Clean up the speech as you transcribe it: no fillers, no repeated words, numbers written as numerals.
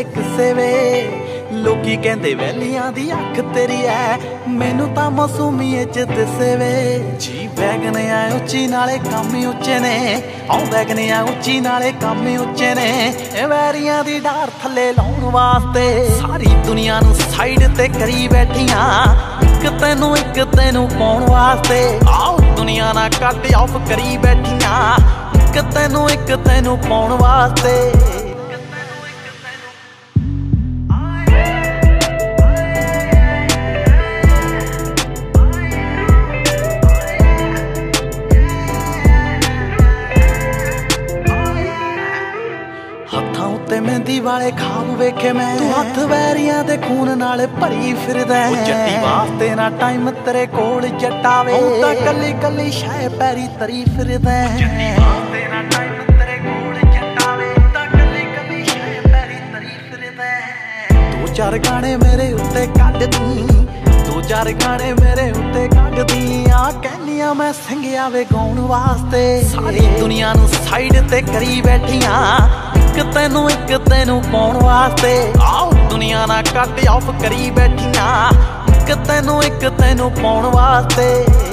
ਕਿਸੇ ਵੇ। लोकी कहंदे वैलियां दी अख तेरी है, मैनू तां मासूमीए च दिसे वे। जी वैगन आ उच्ची नाले काम ही उच्चे ने, आओ वैगन आ उच्ची नाले काम ही उच्चे ने। वैरियां दी डार थल्ले लाउण वास्ते सारी दुनिया नू साइड ते करी बैठियां, एक तेनू पाउण वास्ते। आओ दुनिया ना कट ऑफ करी बैठियां, एक तेनू पाउण वास्ते। हत्थां उत्ते मेहंदी वाले खाब वेखे मैं, तू हत्थ वैरियां दे खून नाल भरी फिरदा है। जट्टी वास्ते ना टाइम तेरे कोल जट्टा वे, तां कल्ली कल्ली शै पैरी तरी फिरदा है। जट्टी वास्ते ना टाइम तेरे कोल जट्टा वे, तां कल्ली कल्ली शै पैरी तरी फिरदा है। दो चार गाने मेरे उत्ते कड्ड दी, दो चार गाने मेरे उत्ते कड्ड दी। आ कहनियां मैं संघिया वे गाउण वास्ते, सारी दुनिया नू साइड ते करी बैठियां, एक तेनू पाउण वास्ते। आओ दुनिया ना कट ऑफ करी बैठियां, एक तेनू पाउण वास्ते।